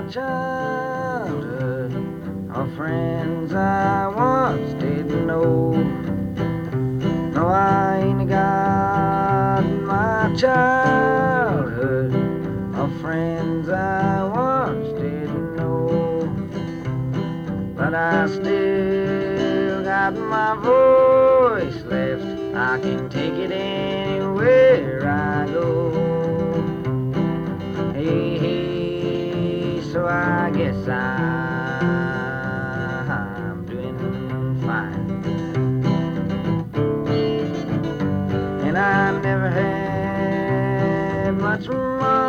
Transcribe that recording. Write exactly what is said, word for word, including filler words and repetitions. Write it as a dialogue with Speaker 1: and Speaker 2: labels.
Speaker 1: childhood, or friends I once didn't know. No, I ain't got my childhood, or friends I once didn't know. But I still got my voice left. I can take it anywhere I go. Hey, hey, so I guess I'm doing fine. And I never had much money,